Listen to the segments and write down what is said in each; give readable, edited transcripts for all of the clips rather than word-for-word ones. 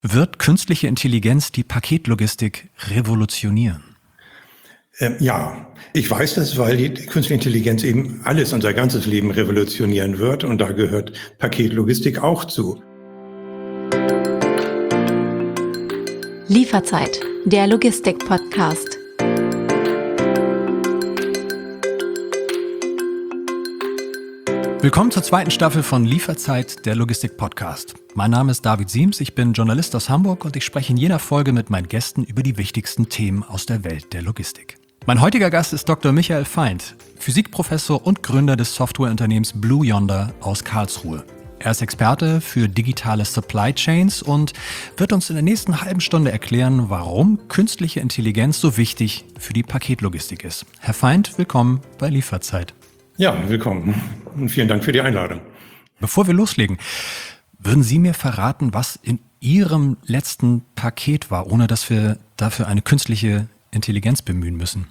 Wird künstliche Intelligenz die Paketlogistik revolutionieren? Ja, ich weiß das, weil die künstliche Intelligenz eben alles, unser ganzes Leben revolutionieren wird. Und da gehört Paketlogistik auch zu. Lieferzeit, der Logistik-Podcast. Willkommen zur zweiten Staffel von Lieferzeit, der Logistik-Podcast. Mein Name ist David Siems, ich bin Journalist aus Hamburg und ich spreche in jeder Folge mit meinen Gästen über die wichtigsten Themen aus der Welt der Logistik. Mein heutiger Gast ist Dr. Michael Feind, Physikprofessor und Gründer des Softwareunternehmens Blue Yonder aus Karlsruhe. Er ist Experte für digitale Supply Chains und wird uns in der nächsten halben Stunde erklären, warum künstliche Intelligenz so wichtig für die Paketlogistik ist. Herr Feind, willkommen bei Lieferzeit. Ja, willkommen und vielen Dank für die Einladung. Bevor wir loslegen, würden Sie mir verraten, was in Ihrem letzten Paket war, ohne dass wir dafür eine künstliche Intelligenz bemühen müssen?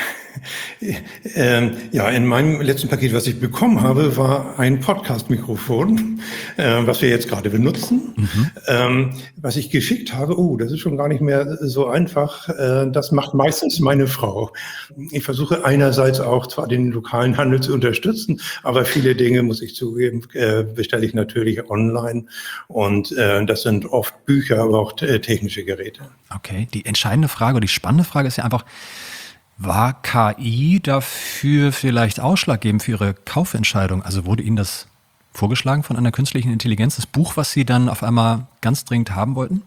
Ja, in meinem letzten Paket, was ich bekommen habe, war ein Podcast-Mikrofon, was wir jetzt gerade benutzen. Was ich geschickt habe, das ist schon gar nicht mehr so einfach. Das macht meistens meine Frau. Ich versuche einerseits auch zwar den lokalen Handel zu unterstützen, aber viele Dinge, muss ich zugeben, bestelle ich natürlich online. Und das sind oft Bücher, aber auch technische Geräte. Okay, die entscheidende Frage, die spannende Frage ist ja einfach, war KI dafür vielleicht ausschlaggebend für Ihre Kaufentscheidung? Also wurde Ihnen das vorgeschlagen von einer künstlichen Intelligenz, das Buch, was Sie dann auf einmal ganz dringend haben wollten?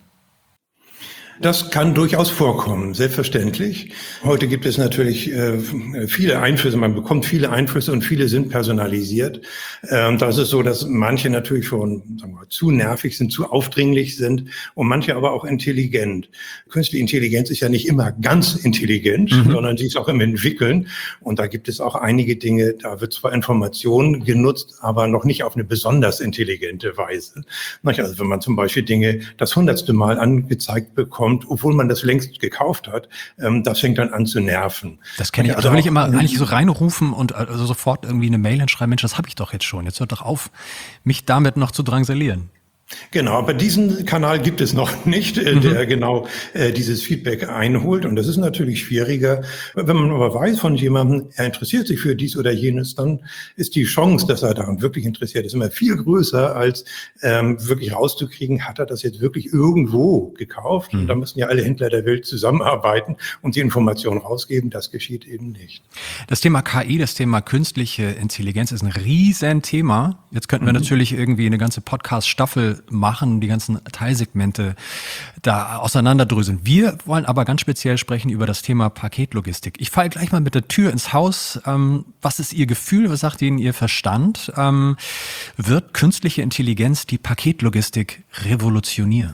Das kann durchaus vorkommen, selbstverständlich. Heute gibt es natürlich viele Einflüsse, man bekommt viele Einflüsse und viele sind personalisiert. Das ist so, dass manche natürlich schon zu nervig sind, zu aufdringlich sind und manche aber auch intelligent. Künstliche Intelligenz ist ja nicht immer ganz intelligent, sondern sie ist auch im Entwickeln. Und da gibt es auch einige Dinge, da wird zwar Information genutzt, aber noch nicht auf eine besonders intelligente Weise. Also wenn man zum Beispiel Dinge das 100. Mal angezeigt bekommt, obwohl man das längst gekauft hat, das fängt dann an zu nerven. Das kenne ich. Also will ich immer eigentlich so reinrufen und also sofort irgendwie eine Mail hinschreiben, Mensch, das habe ich doch jetzt schon. Jetzt hört doch auf, mich damit noch zu drangsalieren. Genau, aber diesen Kanal gibt es noch nicht, der genau dieses Feedback einholt. Und das ist natürlich schwieriger. Wenn man aber weiß von jemandem, er interessiert sich für dies oder jenes, dann ist die Chance, dass er daran wirklich interessiert ist, immer viel größer, als wirklich rauszukriegen, hat er das jetzt wirklich irgendwo gekauft? Und da müssen ja alle Händler der Welt zusammenarbeiten und die Informationen rausgeben. Das geschieht eben nicht. Das Thema KI, das Thema künstliche Intelligenz ist ein Riesenthema. Jetzt könnten wir natürlich irgendwie eine ganze Podcast-Staffel machen, die ganzen Teilsegmente da auseinanderdröseln. Wir wollen aber ganz speziell sprechen über das Thema Paketlogistik. Ich falle gleich mal mit der Tür ins Haus. Was ist Ihr Gefühl? Was sagt Ihnen Ihr Verstand? Wird künstliche Intelligenz die Paketlogistik revolutionieren?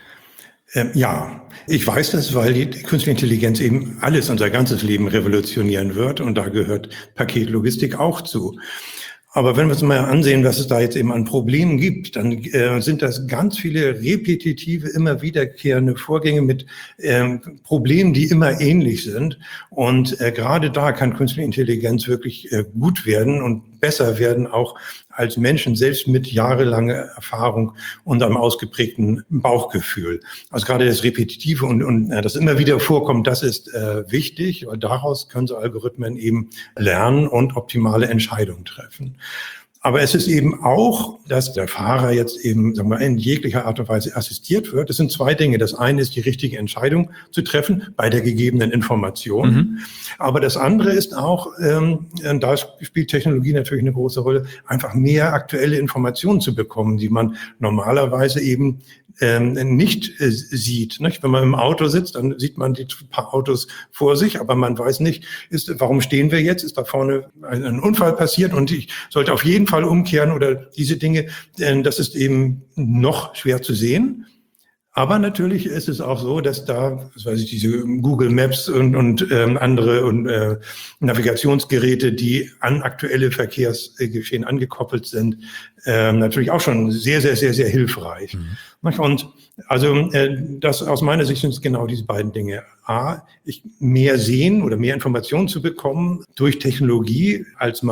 Ja, ich weiß das, weil die künstliche Intelligenz eben alles, unser ganzes Leben revolutionieren wird. Und da gehört Paketlogistik auch zu. Aber wenn wir uns mal ansehen, was es da jetzt eben an Problemen gibt, dann sind das ganz viele repetitive, immer wiederkehrende Vorgänge mit Problemen, die immer ähnlich sind. Und gerade da kann künstliche Intelligenz wirklich gut werden und besser werden, auch als Menschen, selbst mit jahrelanger Erfahrung und einem ausgeprägten Bauchgefühl. Also gerade das Repetitive und das immer wieder vorkommt, das ist wichtig, weil daraus können so Algorithmen eben lernen und optimale Entscheidungen treffen. Aber es ist eben auch, dass der Fahrer jetzt eben, sagen wir, in jeglicher Art und Weise assistiert wird. Das sind zwei Dinge. Das eine ist, die richtige Entscheidung zu treffen bei der gegebenen Information. Aber das andere ist auch, da spielt Technologie natürlich eine große Rolle, einfach mehr aktuelle Informationen zu bekommen, die man normalerweise eben nicht sieht. Nicht? Wenn man im Auto sitzt, dann sieht man die paar Autos vor sich, aber man weiß nicht, warum stehen wir jetzt? Ist da vorne ein Unfall passiert und ich sollte auf jeden Fall umkehren oder diese Dinge? Das ist eben noch schwer zu sehen. Aber natürlich ist es auch so, dass da, was weiß ich, diese Google Maps und andere Navigationsgeräte, die an aktuelle Verkehrsgeschehen angekoppelt sind, natürlich auch schon sehr, sehr, sehr, sehr hilfreich. Und also das aus meiner Sicht sind es genau diese beiden Dinge. Mehr sehen oder mehr Informationen zu bekommen durch Technologie, als man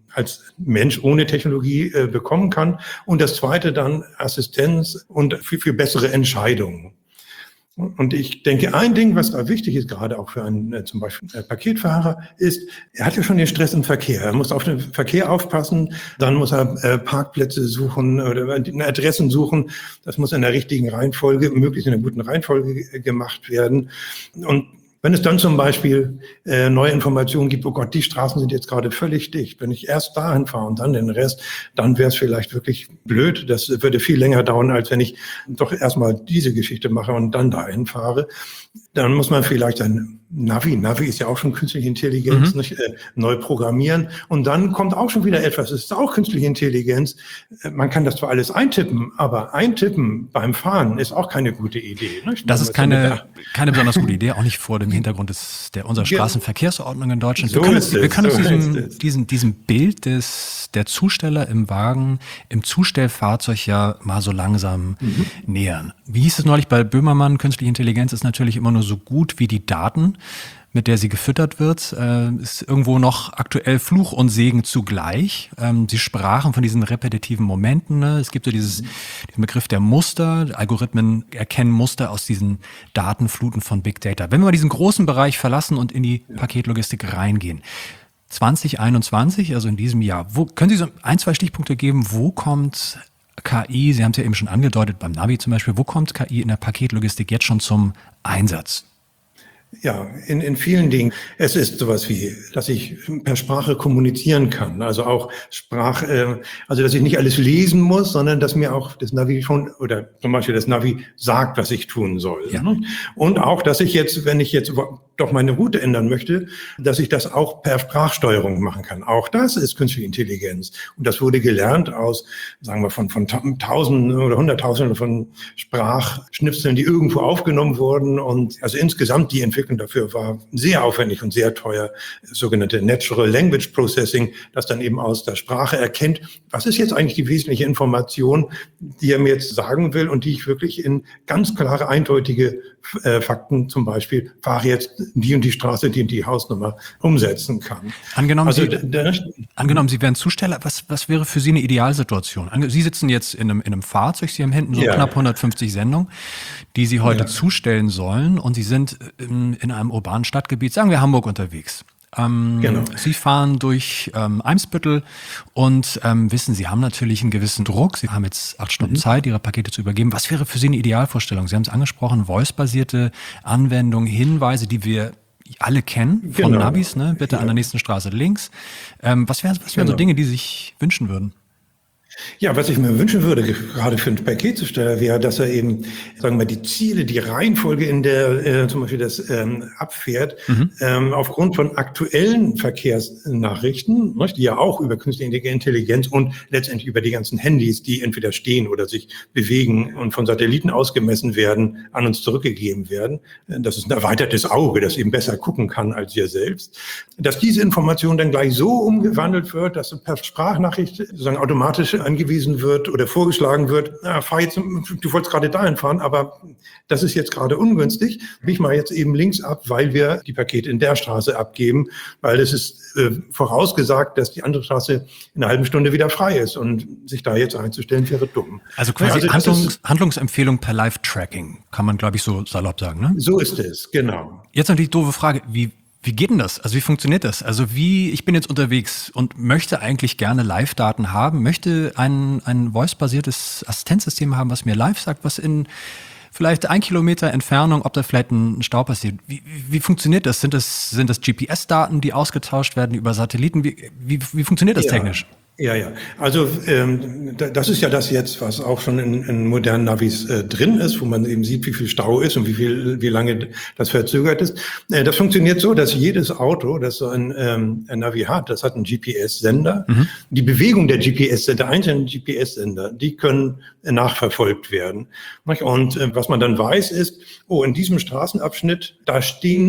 als Mensch ohne Technologie bekommen kann. Und das Zweite dann Assistenz und für bessere Entscheidungen. Und ich denke, ein Ding, was da wichtig ist, gerade auch für einen zum Beispiel Paketfahrer, ist, er hat ja schon den Stress im Verkehr. Er muss auf den Verkehr aufpassen, dann muss er Parkplätze suchen oder Adressen suchen. Das muss in der richtigen Reihenfolge, möglichst in einer guten Reihenfolge gemacht werden. Und wenn es dann zum Beispiel neue Informationen gibt, oh Gott, die Straßen sind jetzt gerade völlig dicht. Wenn ich erst dahin fahre und dann den Rest, dann wäre es vielleicht wirklich blöd. Das würde viel länger dauern, als wenn ich doch erstmal diese Geschichte mache und dann dahin fahre. Dann muss man vielleicht ein Navi ist ja auch schon künstliche Intelligenz, nicht, neu programmieren. Und dann kommt auch schon wieder etwas, es ist auch künstliche Intelligenz. Man kann das zwar alles eintippen, aber eintippen beim Fahren ist auch keine gute Idee. Nicht? Das ist keine besonders gute Idee, auch nicht vor dem Hintergrund unserer Straßenverkehrsordnung in Deutschland. Wir können uns diesem Bild der Zusteller im Wagen, im Zustellfahrzeug ja mal so langsam nähern. Wie hieß es neulich bei Böhmermann, künstliche Intelligenz ist natürlich immer nur so gut wie die Daten, mit der sie gefüttert wird, ist irgendwo noch aktuell Fluch und Segen zugleich. Sie sprachen von diesen repetitiven Momenten. Ne? Es gibt so diesen Begriff der Muster. Algorithmen erkennen Muster aus diesen Datenfluten von Big Data. Wenn wir mal diesen großen Bereich verlassen und in die Paketlogistik reingehen, 2021, also in diesem Jahr, können Sie so 1-2 Stichpunkte geben, wo kommt KI, Sie haben es ja eben schon angedeutet, beim Navi zum Beispiel, wo kommt KI in der Paketlogistik jetzt schon zum Einsatz? Ja, in vielen Dingen. Es ist sowas wie, dass ich per Sprache kommunizieren kann. Also auch also dass ich nicht alles lesen muss, sondern dass mir auch das Navi oder zum Beispiel das Navi sagt, was ich tun soll. Ja. Und auch, dass ich jetzt, wenn ich jetzt doch meine Route ändern möchte, dass ich das auch per Sprachsteuerung machen kann. Auch das ist künstliche Intelligenz. Und das wurde gelernt aus, sagen wir, von Tausenden oder Hunderttausenden von Sprachschnipseln, die irgendwo aufgenommen wurden. Und also insgesamt die Entwicklung dafür war sehr aufwendig und sehr teuer. Das sogenannte Natural Language Processing, das dann eben aus der Sprache erkennt, was ist jetzt eigentlich die wesentliche Information, die er mir jetzt sagen will und die ich wirklich in ganz klare, eindeutige Fakten, zum Beispiel, fahre jetzt die und die Straße, die und die Hausnummer, umsetzen kann. Angenommen, Sie wären Zusteller, was wäre für Sie eine Idealsituation? Sie sitzen jetzt in einem Fahrzeug, Sie haben hinten so knapp 150 Sendungen, die Sie heute zustellen sollen, und Sie sind in einem urbanen Stadtgebiet, sagen wir Hamburg, unterwegs. Genau. Sie fahren durch Eimsbüttel und wissen, Sie haben natürlich einen gewissen Druck. Sie haben jetzt 8 Stunden Zeit, Ihre Pakete zu übergeben. Was wäre für Sie eine Idealvorstellung? Sie haben es angesprochen, voice-basierte Anwendungen, Hinweise, die wir alle kennen von Navis, ne? Bitte an der nächsten Straße links. Was wären so Dinge, die Sie sich wünschen würden? Ja, was ich mir wünschen würde, gerade für einen Paketzusteller, wäre, dass er eben, sagen wir mal, die Ziele, die Reihenfolge, in der zum Beispiel das abfährt, aufgrund von aktuellen Verkehrsnachrichten, die ja auch über künstliche Intelligenz und letztendlich über die ganzen Handys, die entweder stehen oder sich bewegen und von Satelliten ausgemessen werden, an uns zurückgegeben werden. Das ist ein erweitertes Auge, das eben besser gucken kann als wir selbst. Dass diese Information dann gleich so umgewandelt wird, dass per Sprachnachricht sozusagen automatisch angewiesen wird oder vorgeschlagen wird, fahr jetzt, du wolltest gerade dahin fahren, aber das ist jetzt gerade ungünstig. Bieg mal jetzt eben links ab, weil wir die Pakete in der Straße abgeben, weil es ist vorausgesagt, dass die andere Straße in einer halben Stunde wieder frei ist, und sich da jetzt einzustellen wäre dumm. Also quasi Handlungsempfehlung per Live-Tracking, kann man, glaube ich, so salopp sagen, ne? So ist es, genau. Jetzt natürlich doofe Frage, wie geht denn das? Also wie funktioniert das? Also ich bin jetzt unterwegs und möchte eigentlich gerne Live-Daten haben, möchte ein voice-basiertes Assistenzsystem haben, was mir live sagt, was in vielleicht 1 Kilometer Entfernung, ob da vielleicht ein Stau passiert. Wie funktioniert das? Sind das GPS-Daten, die ausgetauscht werden über Satelliten? Wie funktioniert das technisch? Ja. Also das ist ja das jetzt, was auch schon in modernen Navis drin ist, wo man eben sieht, wie viel Stau ist und wie lange das verzögert ist. Das funktioniert so, dass jedes Auto, das so ein Navi hat, das hat einen GPS-Sender. Die Bewegung der GPS-Sender, einzelnen GPS-Sender, die können nachverfolgt werden. Und was man dann weiß ist, in diesem Straßenabschnitt, da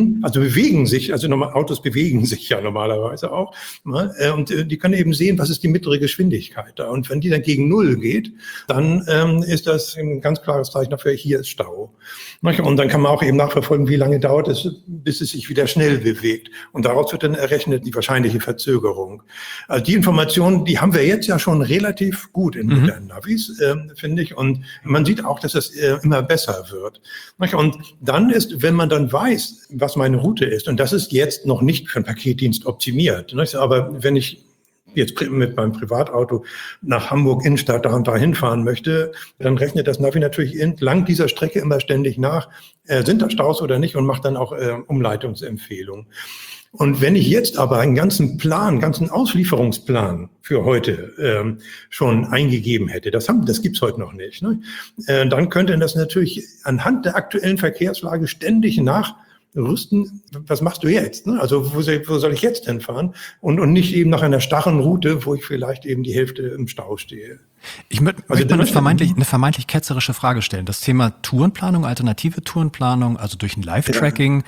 bewegen sich, also Autos bewegen sich ja normalerweise auch. Und die können eben sehen, was ist die mittlere Geschwindigkeit da. Und wenn die dann gegen Null geht, dann ist das ein ganz klares Zeichen dafür, hier ist Stau. Und dann kann man auch eben nachverfolgen, wie lange dauert es, bis es sich wieder schnell bewegt. Und daraus wird dann errechnet die wahrscheinliche Verzögerung. Also die Informationen, die haben wir jetzt ja schon relativ gut in modernen Navis, finde ich. Und man sieht auch, dass es immer besser wird. Und dann ist, wenn man dann weiß, was meine Route ist, und das ist jetzt noch nicht für den Paketdienst optimiert, aber wenn ich jetzt mit meinem Privatauto nach Hamburg Innenstadt da und da hinfahren möchte, dann rechnet das Navi natürlich entlang dieser Strecke immer ständig nach, sind da Staus oder nicht, und macht dann auch Umleitungsempfehlungen. Und wenn ich jetzt aber einen ganzen Auslieferungsplan für heute schon eingegeben hätte, das gibt's heute noch nicht, ne? Dann könnte das natürlich anhand der aktuellen Verkehrslage ständig nachrüsten, was machst du jetzt? Ne? Also wo soll ich jetzt denn fahren? Und nicht eben nach einer starren Route, wo ich vielleicht eben die Hälfte im Stau stehe. Ich möchte eine vermeintlich ketzerische Frage stellen. Das Thema Tourenplanung, alternative Tourenplanung, also durch ein Live-Tracking,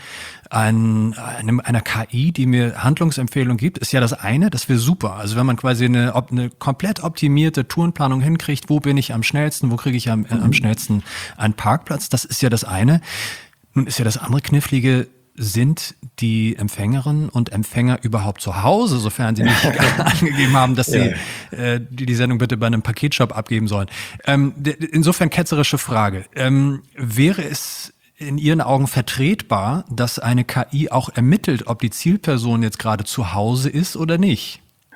einer KI, die mir Handlungsempfehlungen gibt, ist ja das eine, das wäre super. Also wenn man quasi eine komplett optimierte Tourenplanung hinkriegt, wo bin ich am schnellsten, wo kriege ich am schnellsten einen Parkplatz, das ist ja das eine. Nun ist ja das andere Knifflige, sind die Empfängerinnen und Empfänger überhaupt zu Hause, sofern sie nicht angegeben haben, dass sie die Sendung bitte bei einem Paketshop abgeben sollen. Insofern ketzerische Frage. Wäre es in Ihren Augen vertretbar, dass eine KI auch ermittelt, ob die Zielperson jetzt gerade zu Hause ist oder nicht?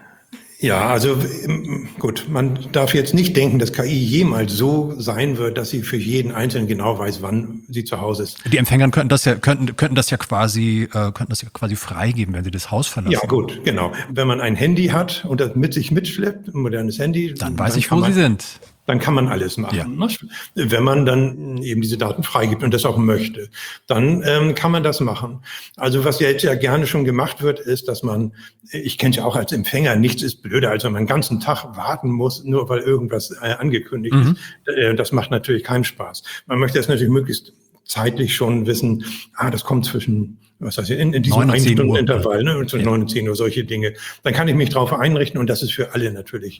Ja, also gut, man darf jetzt nicht denken, dass KI jemals so sein wird, dass sie für jeden Einzelnen genau weiß, wann sie zu Hause ist. Die Empfänger könnten das ja quasi freigeben, wenn sie das Haus verlassen. Ja, gut, genau. Wenn man ein Handy hat und das mit sich mitschleppt, ein modernes Handy, dann weiß ich, wo sie sind. Dann kann man alles machen. Ja. Ne? Wenn man dann eben diese Daten freigibt und das auch möchte, dann kann man das machen. Also was ja jetzt ja gerne schon gemacht wird, ist, dass ich kenne es ja auch als Empfänger, nichts ist blöder, als wenn man den ganzen Tag warten muss, nur weil irgendwas angekündigt ist. Das macht natürlich keinen Spaß. Man möchte das natürlich möglichst zeitlich schon wissen, das kommt zwischen, was heißt in diesem 1-Stunden-Intervall, ne, zwischen 9 und 10 Uhr, solche Dinge. Dann kann ich mich drauf einrichten und das ist für alle natürlich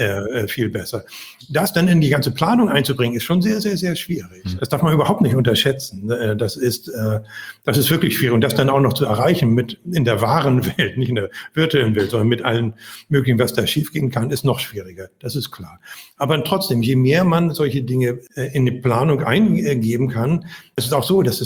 viel besser. Das dann in die ganze Planung einzubringen, ist schon sehr, sehr, sehr schwierig. Das darf man überhaupt nicht unterschätzen. Das ist wirklich schwierig. Und das dann auch noch zu erreichen in der wahren Welt, nicht in der virtuellen Welt, sondern mit allen möglichen, was da schiefgehen kann, ist noch schwieriger. Das ist klar. Aber trotzdem, je mehr man solche Dinge in die Planung eingeben kann, es ist auch so, dass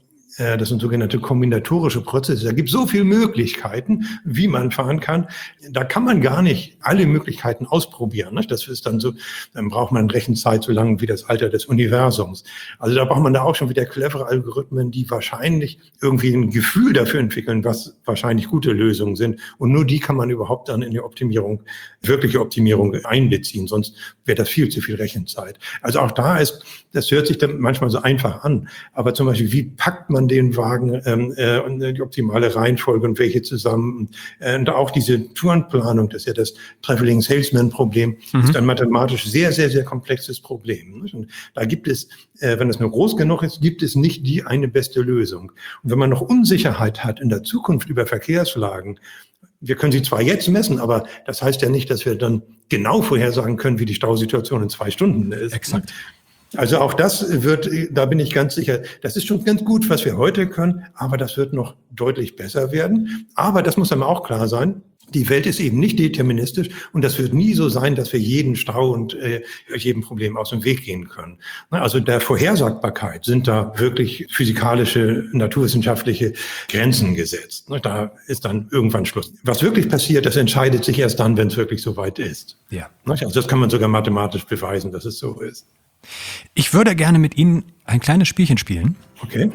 das sind sogenannte kombinatorische Prozesse. Da gibt es so viele Möglichkeiten, wie man fahren kann. Da kann man gar nicht alle Möglichkeiten ausprobieren. Ne? Das ist dann so, dann braucht man Rechenzeit so lang wie das Alter des Universums. Also da braucht man da auch schon wieder clevere Algorithmen, die wahrscheinlich irgendwie ein Gefühl dafür entwickeln, was wahrscheinlich gute Lösungen sind. Und nur die kann man überhaupt dann in die wirkliche Optimierung einbeziehen. Sonst wäre das viel zu viel Rechenzeit. Also auch das hört sich dann manchmal so einfach an. Aber zum Beispiel, wie packt man den Wagen und die optimale Reihenfolge und welche zusammen. Und auch diese Tourenplanung, das ist ja das Traveling Salesman Problem, ist ein mathematisch sehr, sehr, sehr komplexes Problem. Und da gibt es, wenn es nur groß genug ist, gibt es nicht die eine beste Lösung. Und wenn man noch Unsicherheit hat in der Zukunft über Verkehrslagen, wir können sie zwar jetzt messen, aber das heißt ja nicht, dass wir dann genau vorhersagen können, wie die Stausituation in 2 Stunden ist. Exakt. Also auch das da bin ich ganz sicher, das ist schon ganz gut, was wir heute können, aber das wird noch deutlich besser werden. Aber das muss einem auch klar sein, die Welt ist eben nicht deterministisch und das wird nie so sein, dass wir jeden Stau und jedem Problem aus dem Weg gehen können. Also der Vorhersagbarkeit sind da wirklich physikalische, naturwissenschaftliche Grenzen gesetzt. Da ist dann irgendwann Schluss. Was wirklich passiert, das entscheidet sich erst dann, wenn es wirklich soweit ist. Ja. Also das kann man sogar mathematisch beweisen, dass es so ist. Ich würde gerne mit Ihnen ein kleines Spielchen spielen. Okay.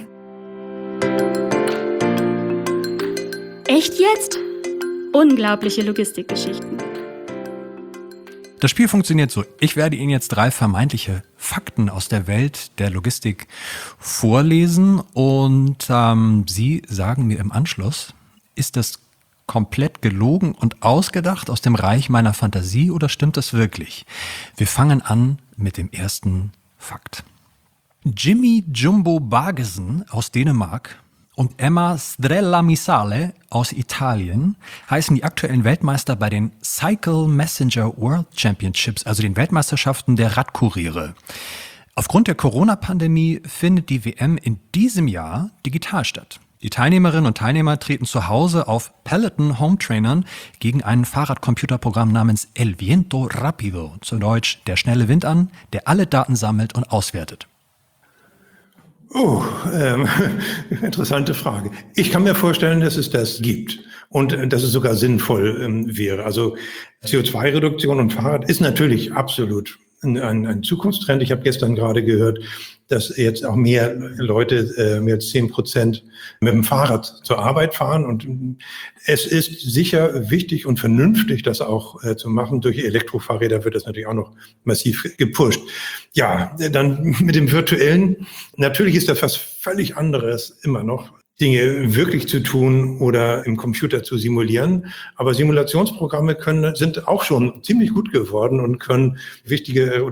Echt jetzt? Unglaubliche Logistikgeschichten. Das Spiel funktioniert so. Ich werde Ihnen jetzt 3 vermeintliche Fakten aus der Welt der Logistik vorlesen und Sie sagen mir im Anschluss, ist das komplett gelogen und ausgedacht aus dem Reich meiner Fantasie oder stimmt das wirklich? Wir fangen an mit dem ersten Fakt. Jimmy Jumbo Bargesen aus Dänemark und Emma Strella-Misale aus Italien heißen die aktuellen Weltmeister bei den Cycle Messenger World Championships, also den Weltmeisterschaften der Radkuriere. Aufgrund der Corona-Pandemie findet die WM in diesem Jahr digital statt. Die Teilnehmerinnen und Teilnehmer treten zu Hause auf Peloton Home Trainern gegen ein Fahrradcomputerprogramm namens El Viento Rapido, zu Deutsch der schnelle Wind an, der alle Daten sammelt und auswertet. Oh, interessante Frage. Ich kann mir vorstellen, dass es das gibt und dass es sogar sinnvoll wäre. Also CO2-Reduktion und Fahrrad ist natürlich absolut ein Zukunftstrend. Ich habe gestern gerade gehört, dass jetzt auch mehr Leute, mehr als 10% mit dem Fahrrad zur Arbeit fahren. Und es ist sicher wichtig und vernünftig, das auch zu machen. Durch Elektrofahrräder wird das natürlich auch noch massiv gepusht. Ja, dann mit dem Virtuellen. Natürlich ist das was völlig anderes immer noch, Dinge wirklich zu tun oder im Computer zu simulieren. Aber Simulationsprogramme sind auch schon ziemlich gut geworden und können wichtige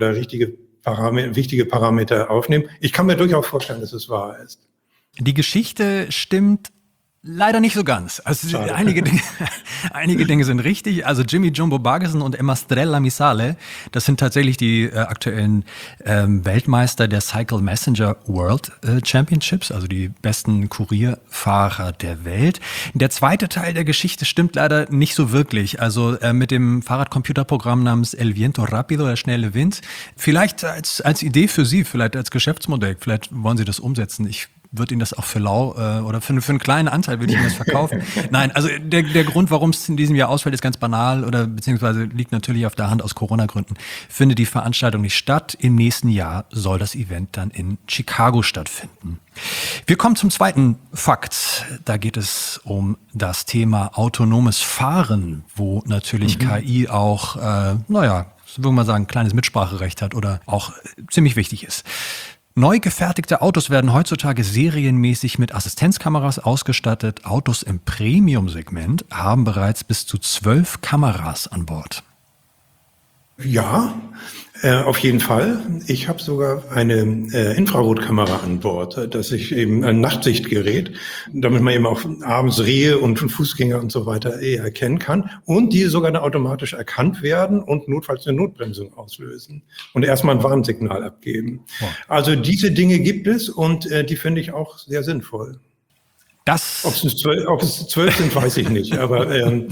Parameter aufnehmen. Ich kann mir durchaus vorstellen, dass es wahr ist. Die Geschichte stimmt leider nicht so ganz. Also einige Dinge sind richtig. Also Jimmy Jumbo Bargeson und Emma Strella-Misale, das sind tatsächlich die aktuellen Weltmeister der Cycle Messenger World Championships, also die besten Kurierfahrer der Welt. Der zweite Teil der Geschichte stimmt leider nicht so wirklich. Also mit dem Fahrradcomputerprogramm namens El Viento Rapido, der schnelle Wind. Vielleicht als Idee für Sie, vielleicht als Geschäftsmodell, vielleicht wollen Sie das umsetzen. Ich würde Ihnen das auch für lau oder für einen kleinen Anteil würde ich Ihnen das verkaufen. Nein, also der Grund, warum es in diesem Jahr ausfällt, ist ganz banal oder beziehungsweise liegt natürlich auf der Hand aus Corona-Gründen. Findet die Veranstaltung nicht statt. Im nächsten Jahr soll das Event dann in Chicago stattfinden. Wir kommen zum zweiten Fakt. Da geht es um das Thema autonomes Fahren, wo natürlich KI auch, würde man mal sagen, kleines Mitspracherecht hat oder auch ziemlich wichtig ist. Neu gefertigte Autos werden heutzutage serienmäßig mit Assistenzkameras ausgestattet. Autos im Premium-Segment haben bereits bis zu 12 Kameras an Bord. Ja, auf jeden Fall. Ich habe sogar eine Infrarotkamera an Bord, dass ich eben ein Nachtsichtgerät, damit man eben auch abends Rehe und Fußgänger und so weiter erkennen kann und die sogar dann automatisch erkannt werden und notfalls eine Notbremsung auslösen und erstmal ein Warnsignal abgeben. Wow. Also diese Dinge gibt es und die finde ich auch sehr sinnvoll. Ob es 12 sind, weiß ich nicht, aber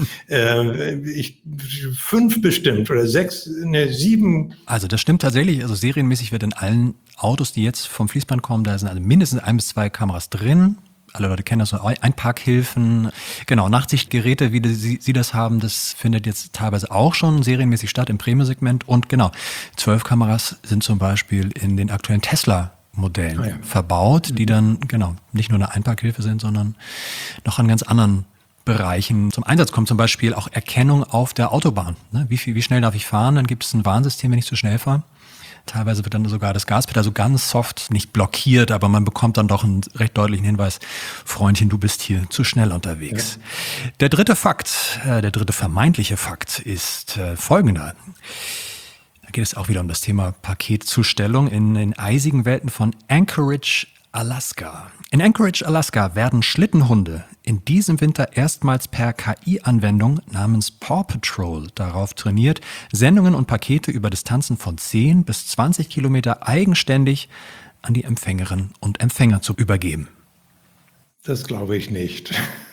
5 bestimmt oder 7. Also das stimmt tatsächlich. Also serienmäßig wird in allen Autos, die jetzt vom Fließband kommen, da sind also mindestens 1 bis 2 Kameras drin. Alle Leute kennen das, so Einparkhilfen. Genau, Nachtsichtgeräte, wie Sie das haben, das findet jetzt teilweise auch schon serienmäßig statt im Premium-Segment. Und genau, 12 Kameras sind zum Beispiel in den aktuellen Tesla-Modellen verbaut, die dann nicht nur eine Einparkhilfe sind, sondern noch an ganz anderen Bereichen zum Einsatz kommen. Zum Beispiel auch Erkennung auf der Autobahn. Ne? Wie schnell darf ich fahren? Dann gibt es ein Warnsystem, wenn ich zu schnell fahre. Teilweise wird dann sogar das Gaspedal so ganz soft nicht blockiert, aber man bekommt dann doch einen recht deutlichen Hinweis, Freundchen, du bist hier zu schnell unterwegs. Ja. Der dritte vermeintliche Fakt ist folgender. Da geht es auch wieder um das Thema Paketzustellung in den eisigen Welten von Anchorage, Alaska. In Anchorage, Alaska werden Schlittenhunde in diesem Winter erstmals per KI-Anwendung namens Paw Patrol darauf trainiert, Sendungen und Pakete über Distanzen von 10 bis 20 Kilometer eigenständig an die Empfängerinnen und Empfänger zu übergeben. Das glaube ich nicht.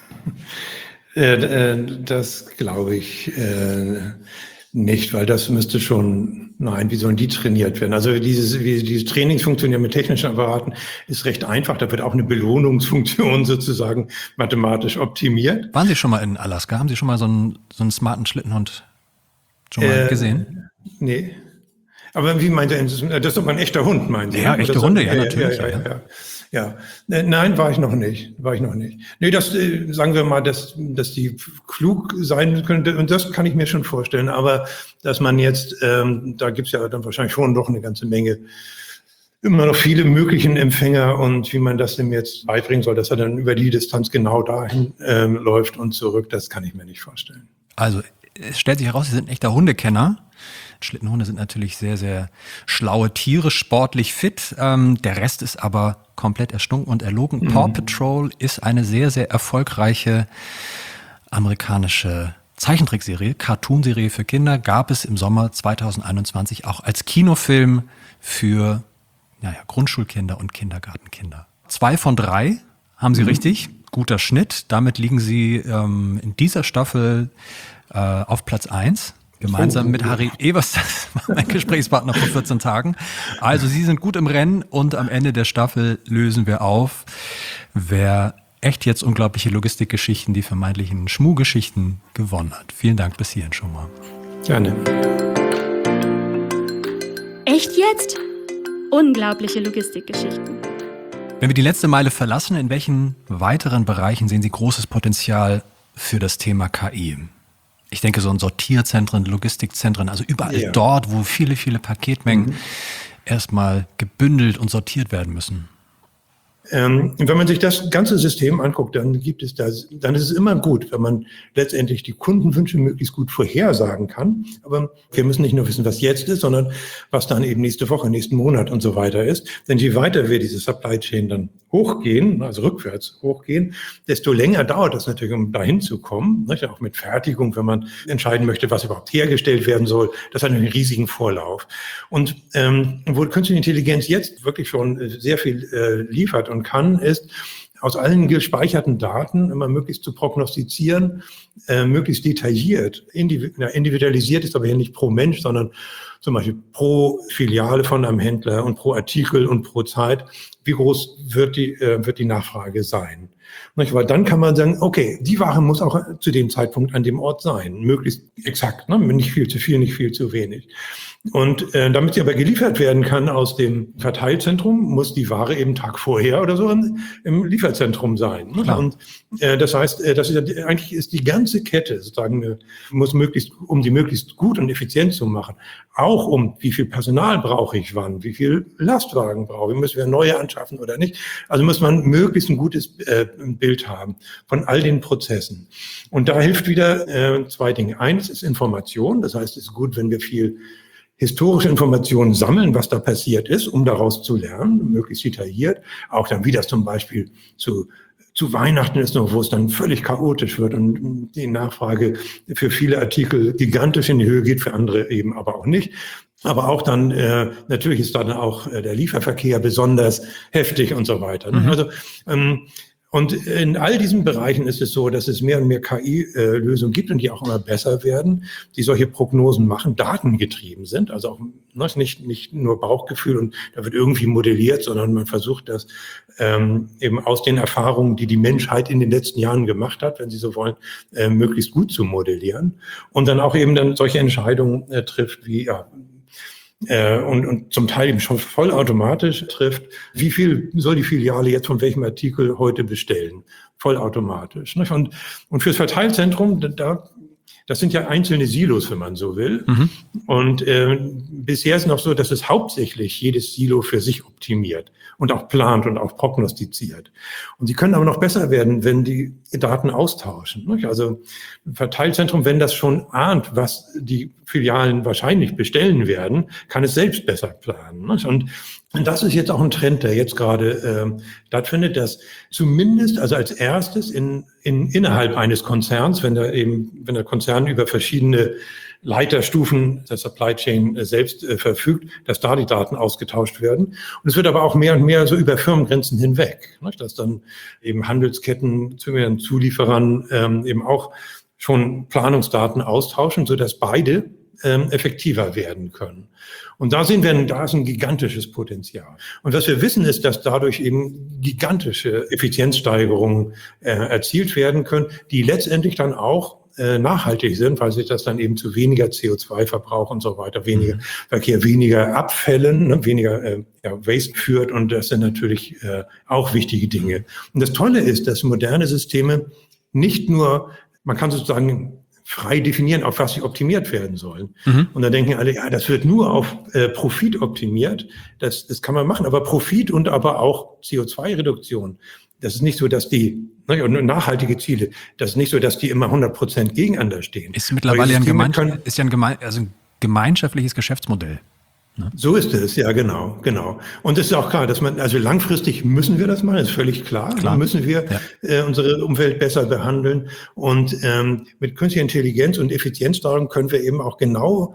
Das glaube ich nicht, weil das müsste wie sollen die trainiert werden? Also wie diese Trainingsfunktion mit technischen Apparaten ist recht einfach. Da wird auch eine Belohnungsfunktion sozusagen mathematisch optimiert. Waren Sie schon mal in Alaska? Haben Sie schon mal so einen smarten Schlittenhund schon mal gesehen? Nee. Aber wie meint er, das ist doch ein echter Hund, meinen Sie? Ja, echte Hunde, ja, natürlich. Ja. Nein, war ich noch nicht. Nee, das sagen wir mal, dass die klug sein könnte, und das kann ich mir schon vorstellen. Aber dass man jetzt, da gibt's ja dann wahrscheinlich schon doch eine ganze Menge, immer noch viele möglichen Empfänger, und wie man das dem jetzt beibringen soll, dass er dann über die Distanz genau dahin läuft und zurück, das kann ich mir nicht vorstellen. Also es stellt sich heraus, Sie sind ein echter Hundekenner. Schlittenhunde sind natürlich sehr, sehr schlaue Tiere, sportlich fit. Der Rest ist aber komplett erstunken und erlogen. Paw Patrol ist eine sehr, sehr erfolgreiche amerikanische Zeichentrickserie, Cartoonserie für Kinder, gab es im Sommer 2021 auch als Kinofilm für Grundschulkinder und Kindergartenkinder. 2 von 3 haben Sie richtig, guter Schnitt. Damit liegen Sie in dieser Staffel auf Platz 1. Gemeinsam mit Harry Evers, das war mein Gesprächspartner vor 14 Tagen. Also Sie sind gut im Rennen und am Ende der Staffel lösen wir auf, wer echt jetzt unglaubliche Logistikgeschichten, die vermeintlichen Schmuhgeschichten gewonnen hat. Vielen Dank bis hierhin schon mal. Gerne. Echt jetzt? Unglaubliche Logistikgeschichten. Wenn wir die letzte Meile verlassen, in welchen weiteren Bereichen sehen Sie großes Potenzial für das Thema KI? Ich denke, so in Sortierzentren, Logistikzentren, also überall dort, wo viele, viele Paketmengen erstmal gebündelt und sortiert werden müssen. Wenn man sich das ganze System anguckt, dann ist es immer gut, wenn man letztendlich die Kundenwünsche möglichst gut vorhersagen kann. Aber wir müssen nicht nur wissen, was jetzt ist, sondern was dann eben nächste Woche, nächsten Monat und so weiter ist. Denn je weiter wir diese Supply Chain dann hochgehen, also rückwärts hochgehen, desto länger dauert das natürlich, um dahin zu kommen. Nicht? Auch mit Fertigung, wenn man entscheiden möchte, was überhaupt hergestellt werden soll. Das hat einen riesigen Vorlauf. Und wo künstliche Intelligenz jetzt wirklich schon sehr viel liefert und kann, ist, aus allen gespeicherten Daten immer möglichst zu prognostizieren, möglichst detailliert. Individualisiert ist aber hier nicht pro Mensch, sondern zum Beispiel pro Filiale von einem Händler und pro Artikel und pro Zeit. Wie groß wird die Nachfrage sein? Weil dann kann man sagen, okay, die Ware muss auch zu dem Zeitpunkt an dem Ort sein, möglichst exakt, ne? Nicht viel zu viel, nicht viel zu wenig. Und damit sie aber geliefert werden kann aus dem Verteilzentrum, muss die Ware eben Tag vorher oder so im Lieferzentrum sein. Ne? Und das heißt, eigentlich ist die ganze Kette sozusagen muss um die möglichst gut und effizient zu machen. Auch wie viel Personal brauche ich wann, wie viel Lastwagen brauche ich, müssen wir neue anschaffen oder nicht. Also muss man möglichst ein gutes Bild haben von all den Prozessen. Und da hilft wieder 2 Dinge. Eins ist Information. Das heißt, es ist gut, wenn wir viel historische Informationen sammeln, was da passiert ist, um daraus zu lernen, möglichst detailliert. Auch dann, wie das zum Beispiel zu Weihnachten ist noch, wo es dann völlig chaotisch wird und die Nachfrage für viele Artikel gigantisch in die Höhe geht, für andere eben aber auch nicht. Aber auch dann, natürlich ist dann auch der Lieferverkehr besonders heftig und so weiter. Also, und in all diesen Bereichen ist es so, dass es mehr und mehr KI-Lösungen gibt und die auch immer besser werden, die solche Prognosen machen, datengetrieben sind, also auch nicht nur Bauchgefühl und da wird irgendwie modelliert, sondern man versucht das eben aus den Erfahrungen, die die Menschheit in den letzten Jahren gemacht hat, wenn Sie so wollen, möglichst gut zu modellieren und dann auch eben dann solche Entscheidungen trifft, wie und zum Teil eben schon vollautomatisch trifft, wie viel soll die Filiale jetzt von welchem Artikel heute bestellen? Vollautomatisch. Nicht? Und fürs Verteilzentrum, das sind ja einzelne Silos, wenn man so will. Und bisher ist noch so, dass es hauptsächlich jedes Silo für sich optimiert und auch plant und auch prognostiziert. Und sie können aber noch besser werden, wenn die Daten austauschen. Nicht? Also ein Verteilzentrum, wenn das schon ahnt, was die Filialen wahrscheinlich bestellen werden, kann es selbst besser planen. Nicht? Und das ist jetzt auch ein Trend, der jetzt gerade stattfindet, dass zumindest, also als erstes innerhalb eines Konzerns, wenn der Konzern über verschiedene Leiterstufen der Supply Chain selbst verfügt, dass da die Daten ausgetauscht werden. Und es wird aber auch mehr und mehr so über Firmengrenzen hinweg, nicht? Dass dann eben Handelsketten zu ihren Zulieferern eben auch schon Planungsdaten austauschen, sodass beide effektiver werden können. Und da ist ein gigantisches Potenzial. Und was wir wissen ist, dass dadurch eben gigantische Effizienzsteigerungen erzielt werden können, die letztendlich dann auch nachhaltig sind, weil sich das dann eben zu weniger CO2-Verbrauch und so weiter, weniger Verkehr, weniger Abfällen, weniger Waste führt. Und das sind natürlich auch wichtige Dinge. Und das Tolle ist, dass moderne Systeme nicht nur, man kann sozusagen frei definieren, auf was sie optimiert werden sollen. Und da denken alle, ja, das wird nur auf Profit optimiert. Das kann man machen, aber Profit und aber auch CO2-Reduktion. Das ist nicht so, dass und nachhaltige Ziele, das ist nicht so, dass die immer 100% gegeneinander stehen. Ist mittlerweile ein gemeinschaftliches Geschäftsmodell. Ne? So ist es, ja, genau. Und es ist auch klar, dass also langfristig müssen wir das machen, ist völlig klar. Dann müssen wir unsere Umwelt besser behandeln. Und mit künstlicher Intelligenz und Effizienzsteuerung können wir eben auch genau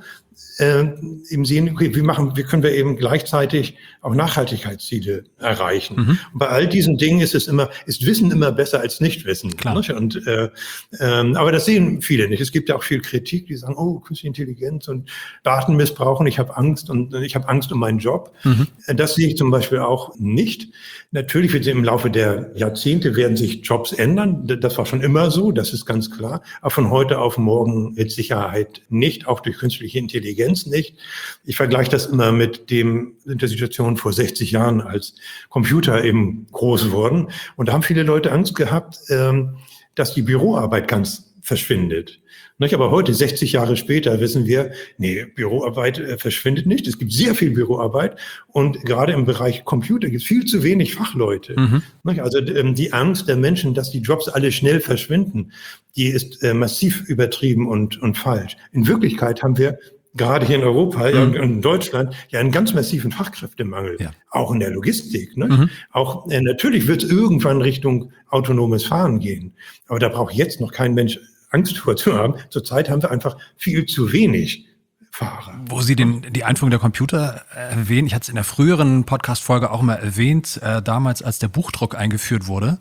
im sehen, okay, wie können wir eben gleichzeitig auch Nachhaltigkeitsziele erreichen. Und bei all diesen Dingen ist Wissen immer besser als Nichtwissen. Klar. Nicht? Und aber das sehen viele nicht. Es gibt ja auch viel Kritik, die sagen, oh, künstliche Intelligenz und Datenmissbrauch und ich habe Angst um meinen Job. Das sehe ich zum Beispiel auch nicht. Natürlich wird im Laufe der Jahrzehnte werden sich Jobs ändern. Das war schon immer so, das ist ganz klar. Aber von heute auf morgen mit Sicherheit nicht, auch durch künstliche Intelligenz nicht. Ich vergleiche das immer mit der Situation vor 60 Jahren, als Computer eben groß wurden. Und da haben viele Leute Angst gehabt, dass die Büroarbeit ganz verschwindet. Aber heute, 60 Jahre später, wissen wir, nee, Büroarbeit verschwindet nicht. Es gibt sehr viel Büroarbeit und gerade im Bereich Computer gibt es viel zu wenig Fachleute. Also die Angst der Menschen, dass die Jobs alle schnell verschwinden, die ist massiv übertrieben und falsch. In Wirklichkeit haben wir gerade hier in Europa und in Deutschland einen ganz massiven Fachkräftemangel, auch in der Logistik. Auch natürlich wird es irgendwann Richtung autonomes Fahren gehen, aber da braucht jetzt noch kein Mensch Angst vor zu haben. Zurzeit haben wir einfach viel zu wenig Fahrer. Wo Sie die Einführung der Computer erwähnen, ich hatte es in der früheren Podcast-Folge auch mal erwähnt, damals als der Buchdruck eingeführt wurde,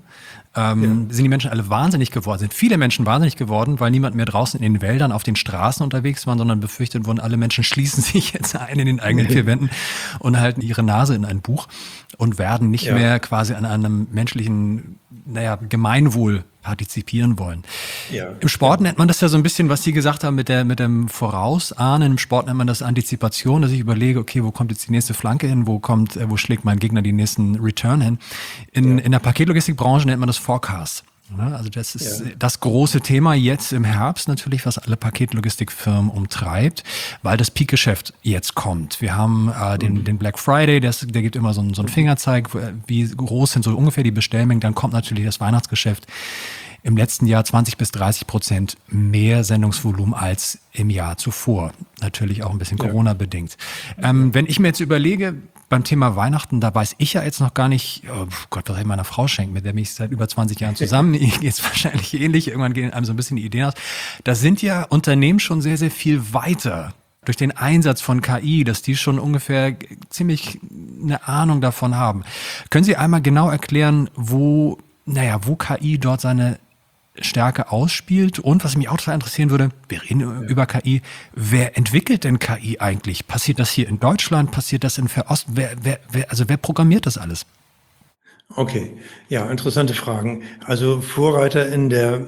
sind die Menschen alle wahnsinnig geworden, sind viele Menschen wahnsinnig geworden, weil niemand mehr draußen in den Wäldern auf den Straßen unterwegs war, sondern befürchtet wurden, alle Menschen schließen sich jetzt ein in den eigenen vier Wänden und halten ihre Nase in ein Buch und werden nicht mehr quasi an einem menschlichen, Gemeinwohl partizipieren wollen. Ja. Im Sport nennt man das ja so ein bisschen, was Sie gesagt haben mit dem Vorausahnen. Im Sport nennt man das Antizipation, dass ich überlege, okay, wo kommt jetzt die nächste Flanke hin, wo schlägt mein Gegner den nächsten Return hin. In der Paketlogistikbranche nennt man das Forecast. Also das ist das große Thema jetzt im Herbst natürlich, was alle Paketlogistikfirmen umtreibt, weil das Peakgeschäft jetzt kommt. Wir haben den Black Friday, der gibt immer so einen Fingerzeig, wie groß sind so ungefähr die Bestellmengen. Dann kommt natürlich das Weihnachtsgeschäft. Im letzten Jahr 20-30% mehr Sendungsvolumen als im Jahr zuvor. Natürlich auch ein bisschen Corona-bedingt. Wenn ich mir jetzt überlege, beim Thema Weihnachten, da weiß ich ja jetzt noch gar nicht, oh Gott, was ich meiner Frau schenke, mit der bin ich seit über 20 Jahren zusammen. Ihr geht es wahrscheinlich ähnlich. Irgendwann gehen einem so ein bisschen die Ideen aus. Da sind ja Unternehmen schon sehr, sehr viel weiter. Durch den Einsatz von KI, dass die schon ungefähr ziemlich eine Ahnung davon haben. Können Sie einmal genau erklären, wo KI dort seine Stärke ausspielt? Und was mich auch total interessieren würde, wir reden über KI, wer entwickelt denn KI eigentlich? Passiert das hier in Deutschland? Passiert das in Fernost? Wer programmiert das alles? Okay, interessante Fragen. Also Vorreiter in der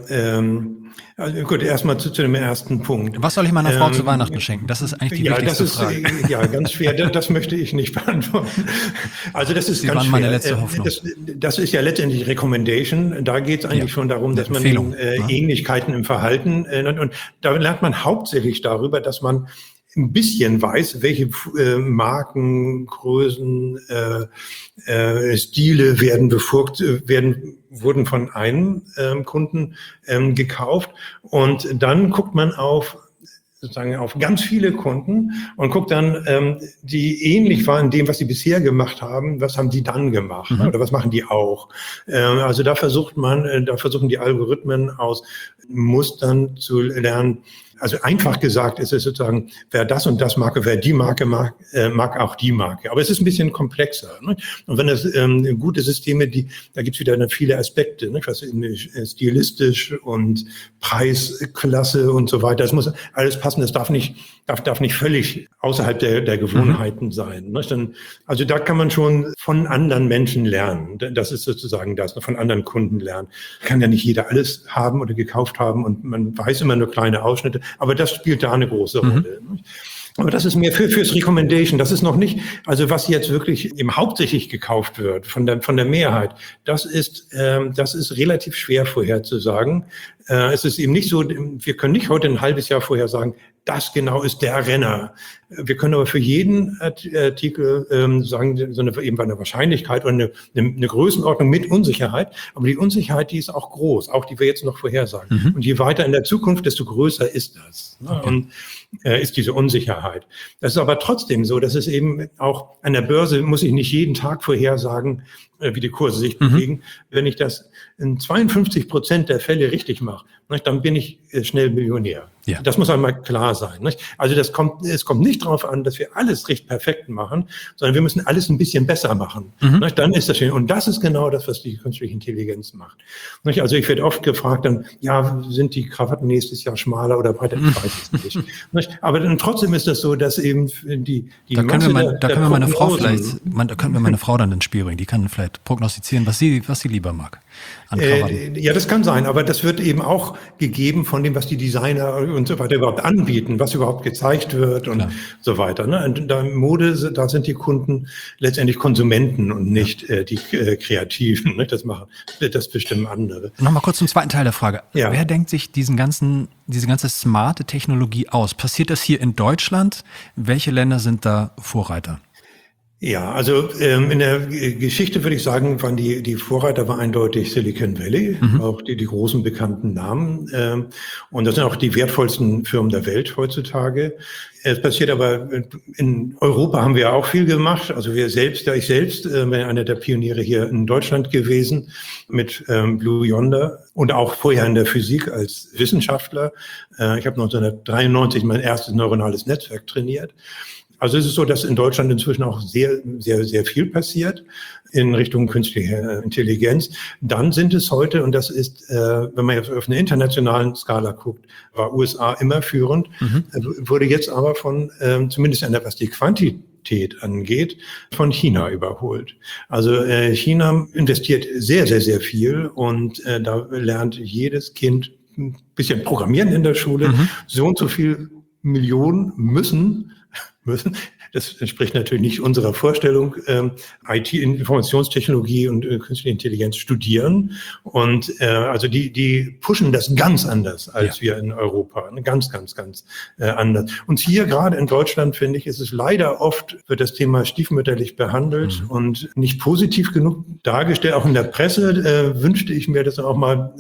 erstmal zu dem ersten Punkt. Was soll ich meiner Frau zu Weihnachten schenken? Das ist eigentlich die wichtigste Frage. Ganz schwer. Das möchte ich nicht beantworten. Also das ist Sie ganz waren schwer. Meine letzte Hoffnung. Das ist ja letztendlich Recommendation. Da geht es eigentlich schon darum, dass man Ähnlichkeiten im Verhalten und da lernt man hauptsächlich darüber, dass man ein bisschen weiß, welche Marken, Größen, Stile wurden von einem Kunden gekauft und dann guckt man auf ganz viele Kunden und guckt dann, die ähnlich waren in dem, was sie bisher gemacht haben, was haben die dann gemacht oder was machen die auch. Also da versuchen die Algorithmen aus Mustern zu lernen. Also einfach gesagt ist es sozusagen, wer das und das mag, wer die Marke mag, mag auch die Marke. Aber es ist ein bisschen komplexer. Ne? Und wenn das gute Systeme, da gibt es wieder viele Aspekte, ne? Was stilistisch und Preisklasse und so weiter. Das muss alles passen. Das darf nicht völlig außerhalb der Gewohnheiten sein. Ne? Also da kann man schon von anderen Menschen lernen. Das ist sozusagen das, von anderen Kunden lernen. Kann ja nicht jeder alles haben oder gekauft haben und man weiß immer nur kleine Ausschnitte. Aber das spielt da eine große Rolle. Aber das ist mehr fürs Recommendation. Das ist noch nicht, also was jetzt wirklich hauptsächlich gekauft wird von der Mehrheit. Das ist relativ schwer vorherzusagen. Es ist eben nicht so, wir können nicht heute ein halbes Jahr vorher sagen, das genau ist der Renner. Wir können aber für jeden Artikel sagen, so eine Wahrscheinlichkeit oder eine Größenordnung mit Unsicherheit. Aber die Unsicherheit, die ist auch groß, auch die wir jetzt noch vorhersagen. Und je weiter in der Zukunft, desto größer ist das. Okay. Und ist diese Unsicherheit. Das ist aber trotzdem so, dass es eben auch an der Börse muss ich nicht jeden Tag vorhersagen, wie die Kurse sich bewegen. Wenn ich das in 52% der Fälle richtig mache, dann bin ich schnell Millionär. Ja. Das muss einmal klar sein. Also es kommt nicht darauf an, dass wir alles recht perfekt machen, sondern wir müssen alles ein bisschen besser machen. Dann ist das schön. Und das ist genau das, was die künstliche Intelligenz macht. Also ich werde oft gefragt, dann, ja, sind die Krawatten nächstes Jahr schmaler oder breiter? Ich weiß es nicht. Aber dann trotzdem ist das so, dass eben die da können wir meine Frau dann ins Spiel bringen. Die kann vielleicht prognostizieren, was sie lieber mag. Ja, das kann sein, aber das wird eben auch gegeben von dem, was die Designer und so weiter überhaupt anbieten, was überhaupt gezeigt wird und so weiter. Und da Mode, da sind die Kunden letztendlich Konsumenten und nicht die Kreativen. Das bestimmen andere. Nochmal kurz zum zweiten Teil der Frage. Ja. Wer denkt sich diese ganze smarte Technologie aus? Passiert das hier in Deutschland? Welche Länder sind da Vorreiter? Ja, also in der Geschichte würde ich sagen, waren die Vorreiter war eindeutig Silicon Valley, auch die großen bekannten Namen. Und das sind auch die wertvollsten Firmen der Welt heutzutage. Es passiert aber, in Europa haben wir auch viel gemacht. Also ich selbst bin einer der Pioniere hier in Deutschland gewesen mit Blue Yonder und auch vorher in der Physik als Wissenschaftler. Ich habe 1993 mein erstes neuronales Netzwerk trainiert. Also es ist so, dass in Deutschland inzwischen auch sehr, sehr, sehr viel passiert in Richtung künstliche Intelligenz. Dann sind es heute, und das ist, wenn man jetzt auf einer internationalen Skala guckt, war USA immer führend, wurde jetzt aber von, zumindest was die Quantität angeht, von China überholt. Also China investiert sehr, sehr, sehr viel und da lernt jedes Kind ein bisschen Programmieren in der Schule. So und so viel Millionen müssen. Das entspricht natürlich nicht unserer Vorstellung, IT, Informationstechnologie und künstliche Intelligenz studieren. Und also die pushen das ganz anders als wir in Europa. Ganz, ganz, ganz anders. Und hier gerade in Deutschland, finde ich, ist es leider oft, wird das Thema stiefmütterlich behandelt und nicht positiv genug dargestellt. Auch in der Presse wünschte ich mir, dass auch mal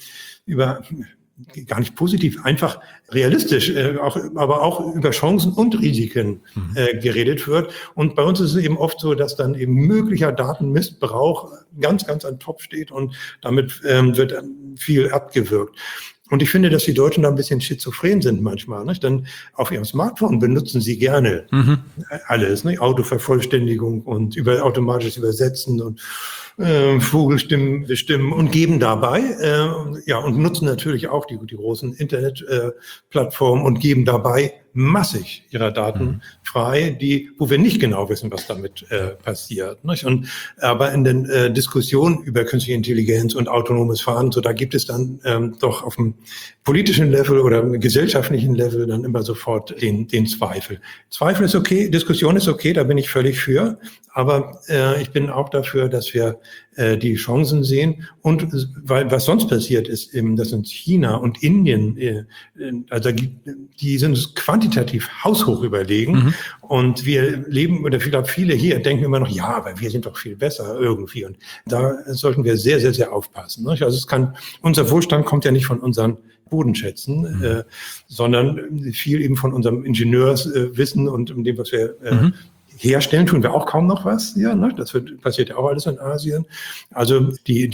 gar nicht positiv, einfach realistisch, aber auch über Chancen und Risiken geredet wird. Und bei uns ist es eben oft so, dass dann eben möglicher Datenmissbrauch ganz, ganz an Top steht und damit wird viel abgewürgt. Und ich finde, dass die Deutschen da ein bisschen schizophren sind manchmal. Nicht? Denn auf ihrem Smartphone benutzen sie gerne alles, nicht? Autovervollständigung und automatisches Übersetzen und Vogelstimmen bestimmen und geben dabei, und nutzen natürlich auch die großen Internetplattformen und geben dabei massig ihrer Daten frei, wo wir nicht genau wissen, was damit passiert. Nicht? Aber in den Diskussionen über künstliche Intelligenz und autonomes Fahren, so da gibt es dann doch auf dem politischen Level oder gesellschaftlichen Level dann immer sofort den Zweifel. Zweifel ist okay, Diskussion ist okay, da bin ich völlig für. Aber ich bin auch dafür, dass wir die Chancen sehen. Und weil was sonst passiert ist, dass in China und Indien, also die sind quantitativ haushoch überlegen. Und wir leben, oder viele hier denken immer noch, ja, aber wir sind doch viel besser irgendwie. Und da sollten wir sehr, sehr, sehr aufpassen. Nicht? Also unser Wohlstand kommt ja nicht von unseren Bodenschätzen, sondern viel eben von unserem Ingenieurswissen und dem, was wir herstellen, tun wir auch kaum noch was. Ja, ne? Das passiert ja auch alles in Asien. Also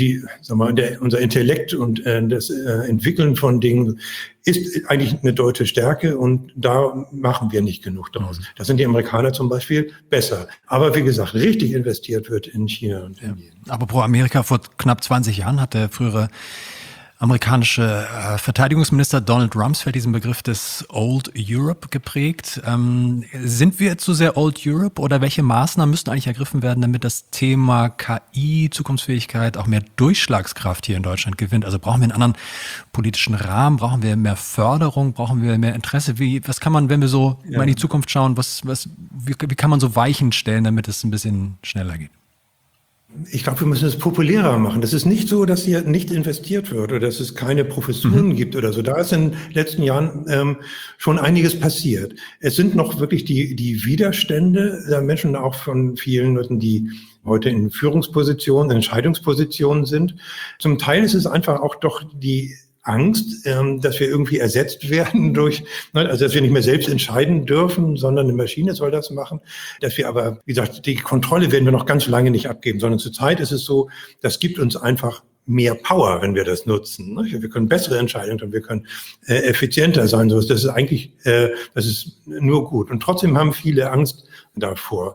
unser Intellekt und das Entwickeln von Dingen ist eigentlich eine deutsche Stärke und da machen wir nicht genug draus. Da sind die Amerikaner zum Beispiel besser. Aber wie gesagt, richtig investiert wird in China und Indien. Apropos Amerika, vor knapp 20 Jahren hat der frühere amerikanische Verteidigungsminister Donald Rumsfeld diesen Begriff des Old Europe geprägt. Sind wir zu sehr Old Europe oder welche Maßnahmen müssten eigentlich ergriffen werden, damit das Thema KI, Zukunftsfähigkeit auch mehr Durchschlagskraft hier in Deutschland gewinnt? Also brauchen wir einen anderen politischen Rahmen, brauchen wir mehr Förderung, brauchen wir mehr Interesse? Was kann man, wenn wir so mal in die Zukunft schauen, wie kann man so Weichen stellen, damit es ein bisschen schneller geht? Ich glaube, wir müssen es populärer machen. Das ist nicht so, dass hier nicht investiert wird oder dass es keine Professuren gibt oder so. Da ist in den letzten Jahren schon einiges passiert. Es sind noch wirklich die Widerstände der Menschen, auch von vielen Leuten, die heute in Führungspositionen, Entscheidungspositionen sind. Zum Teil ist es einfach auch doch die Angst, dass wir irgendwie ersetzt werden also dass wir nicht mehr selbst entscheiden dürfen, sondern eine Maschine soll das machen. Dass wir aber, wie gesagt, die Kontrolle werden wir noch ganz lange nicht abgeben, sondern zurzeit ist es so, das gibt uns einfach mehr Power, wenn wir das nutzen. Wir können bessere Entscheidungen treffen, wir können effizienter sein. Das ist eigentlich, das ist nur gut. Und trotzdem haben viele Angst davor.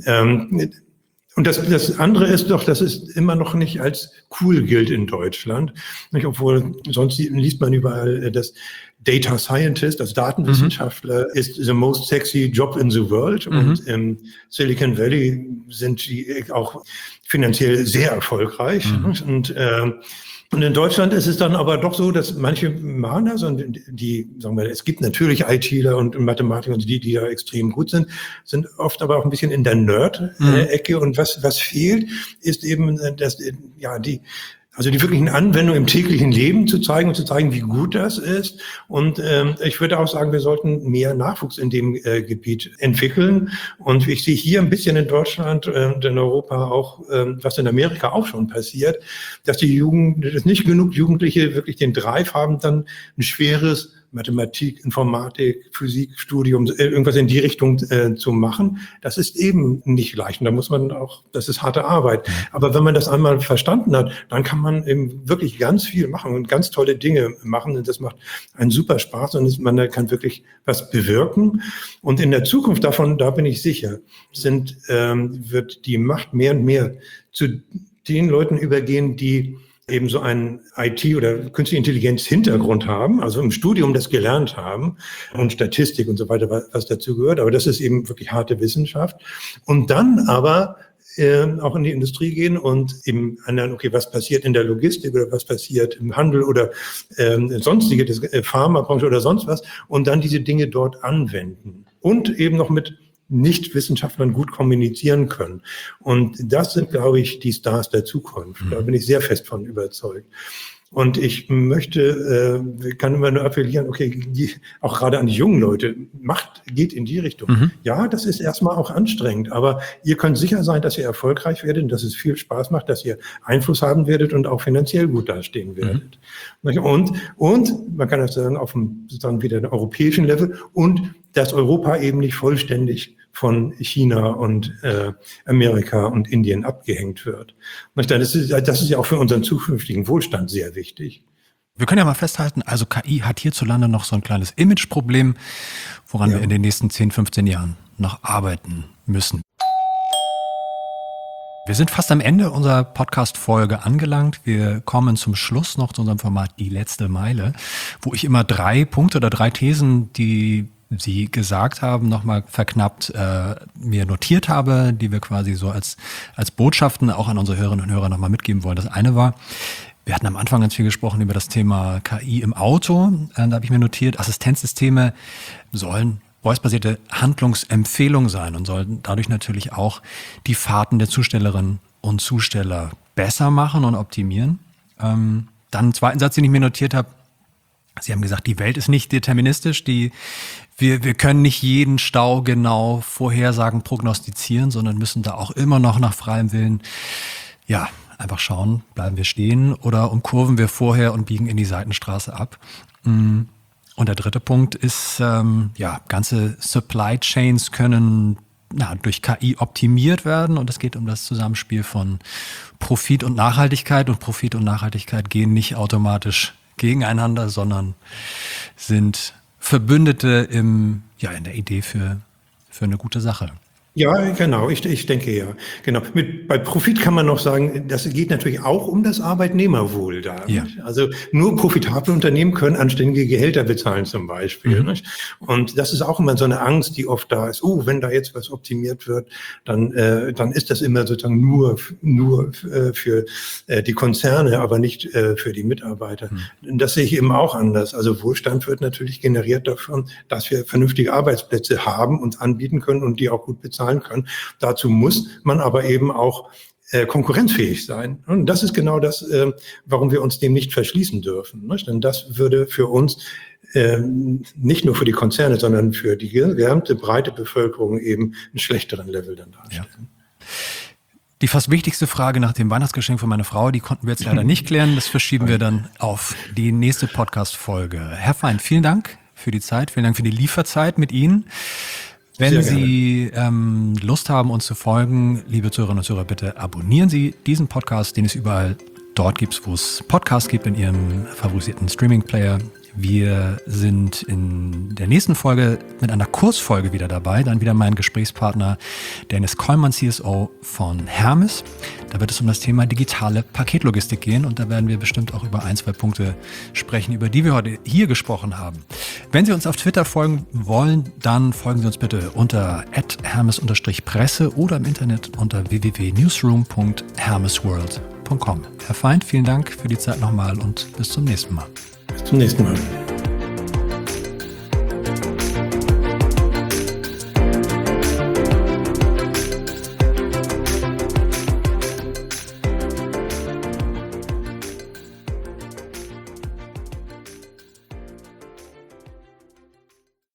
Und das andere ist doch, dass es immer noch nicht als cool gilt in Deutschland. Obwohl sonst liest man überall, dass Data Scientist, also Datenwissenschaftler, ist the most sexy job in the world. Und im Silicon Valley sind die auch finanziell sehr erfolgreich. Und in Deutschland ist es dann aber doch so, dass manche machen das und sagen wir, es gibt natürlich ITler und Mathematiker und die da extrem gut sind oft aber auch ein bisschen in der Nerd-Ecke. Und was fehlt, ist eben, dass die wirklichen Anwendungen im täglichen Leben zu zeigen, wie gut das ist. Und ich würde auch sagen, wir sollten mehr Nachwuchs in dem Gebiet entwickeln. Und ich sehe hier ein bisschen in Deutschland und in Europa auch, was in Amerika auch schon passiert, dass dass nicht genug Jugendliche wirklich den Drive haben, dann ein schweres Mathematik, Informatik, Physikstudium, irgendwas in die Richtung zu machen. Das ist eben nicht leicht. Und da muss man auch, das ist harte Arbeit. Aber wenn man das einmal verstanden hat, dann kann man eben wirklich ganz viel machen und ganz tolle Dinge machen. Und das macht einen super Spaß und man kann wirklich was bewirken. Und in der Zukunft davon, da bin ich sicher, wird die Macht mehr und mehr zu den Leuten übergehen, die eben so einen IT- oder künstliche Intelligenz-Hintergrund haben, also im Studium das gelernt haben und Statistik und so weiter, was dazu gehört. Aber das ist eben wirklich harte Wissenschaft. Und dann aber auch in die Industrie gehen und eben anderen, okay, was passiert in der Logistik oder was passiert im Handel oder sonstige Pharmabranche oder sonst was und dann diese Dinge dort anwenden. Und eben noch mit Nicht-Wissenschaftlern gut kommunizieren können. Und das sind, glaube ich, die Stars der Zukunft. Da bin ich sehr fest von überzeugt. Und ich kann immer nur appellieren, okay, auch gerade an die jungen Leute, Macht geht in die Richtung. Ja, das ist erstmal auch anstrengend, aber ihr könnt sicher sein, dass ihr erfolgreich werdet, dass es viel Spaß macht, dass ihr Einfluss haben werdet und auch finanziell gut dastehen werdet. Und man kann das sagen, auf dem sozusagen wieder europäischen Level und dass Europa eben nicht vollständig von China und Amerika und Indien abgehängt wird. Das ist ja auch für unseren zukünftigen Wohlstand sehr wichtig. Wir können ja mal festhalten, also KI hat hierzulande noch so ein kleines Imageproblem, woran wir in den nächsten 10, 15 Jahren noch arbeiten müssen. Wir sind fast am Ende unserer Podcast-Folge angelangt. Wir kommen zum Schluss noch zu unserem Format Die letzte Meile, wo ich immer 3 Punkte oder 3 Thesen, die Sie gesagt haben, nochmal verknappt mir notiert habe, die wir quasi so als Botschaften auch an unsere Hörerinnen und Hörer nochmal mitgeben wollen. Das eine war, wir hatten am Anfang ganz viel gesprochen über das Thema KI im Auto. Da habe ich mir notiert, Assistenzsysteme sollen voice-basierte Handlungsempfehlungen sein und sollen dadurch natürlich auch die Fahrten der Zustellerinnen und Zusteller besser machen und optimieren. Dann einen zweiten Satz, den ich mir notiert habe. Sie haben gesagt, die Welt ist nicht deterministisch. Wir können nicht jeden Stau genau vorhersagen, prognostizieren, sondern müssen da auch immer noch nach freiem Willen, einfach schauen, bleiben wir stehen oder umkurven wir vorher und biegen in die Seitenstraße ab. Und der dritte Punkt ist, ganze Supply Chains können durch KI optimiert werden und es geht um das Zusammenspiel von Profit und Nachhaltigkeit und Profit und Nachhaltigkeit gehen nicht automatisch gegeneinander, sondern sind Verbündete in der Idee für eine gute Sache. Ja, genau. Ich denke ja. Genau. Bei Profit kann man noch sagen, das geht natürlich auch um das Arbeitnehmerwohl da. Ja. Also nur profitable Unternehmen können anständige Gehälter bezahlen zum Beispiel. Nicht? Und das ist auch immer so eine Angst, die oft da ist. Wenn da jetzt was optimiert wird, dann ist das immer sozusagen nur für die Konzerne, aber nicht für die Mitarbeiter. Das sehe ich eben auch anders. Also Wohlstand wird natürlich generiert davon, dass wir vernünftige Arbeitsplätze haben und anbieten können und die auch gut bezahlen können. Dazu muss man aber eben auch konkurrenzfähig sein. Und das ist genau das, warum wir uns dem nicht verschließen dürfen. Nicht? Denn das würde für uns nicht nur für die Konzerne, sondern für die gesamte breite Bevölkerung eben einen schlechteren Level dann darstellen. Ja. Die fast wichtigste Frage nach dem Weihnachtsgeschenk von meiner Frau, die konnten wir jetzt leider nicht klären. Das verschieben wir dann auf die nächste Podcast-Folge. Herr Feind, vielen Dank für die Zeit, vielen Dank für die Lieferzeit mit Ihnen. Wenn Sie Lust haben, uns zu folgen, liebe Zuhörerinnen und Zuhörer, bitte abonnieren Sie diesen Podcast, den es überall dort gibt, wo es Podcasts gibt, in Ihrem favorisierten Streaming-Player. Wir sind in der nächsten Folge mit einer Kursfolge wieder dabei. Dann wieder mein Gesprächspartner Dennis Kollmann, CSO von Hermes. Da wird es um das Thema digitale Paketlogistik gehen und da werden wir bestimmt auch über 1-2 Punkte sprechen, über die wir heute hier gesprochen haben. Wenn Sie uns auf Twitter folgen wollen, dann folgen Sie uns bitte unter @hermes_presse oder im Internet unter www.newsroom.hermesworld.com. Herr Feind, vielen Dank für die Zeit nochmal und bis zum nächsten Mal. Bis zum nächsten Mal.